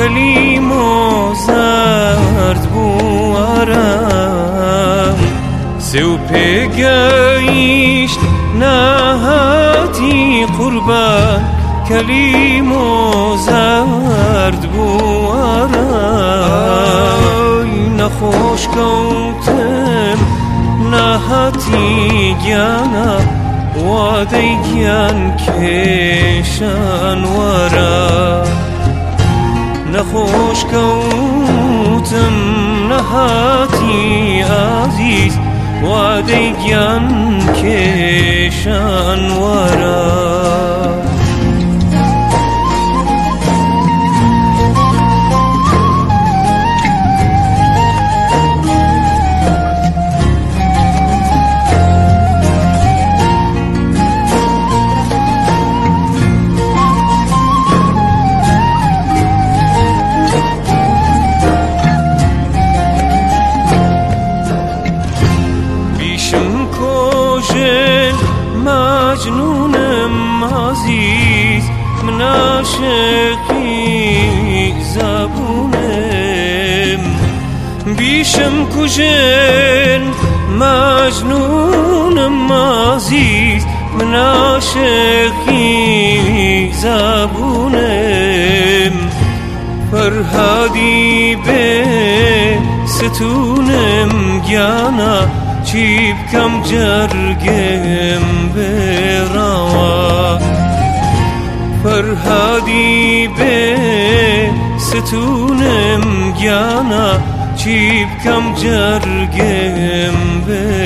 کلیم و زرد بوارم سو پگیشت نهاتی قربان کلیم و زرد بوارم نخوش کوتم نهاتی گیانا وادی گیان کشان ورا نخوش کوتم نهاتی عزیز وادی گیان کشان ورا مجنونم عزیز من عاشقی زبونم بیشم کجن مجنونم عزیز من عاشقی زبونم فرهادی به ستونم گیانا چیب کم جرگم بروا فرهادی به ستونم گیانا چیب کم جرگم بروا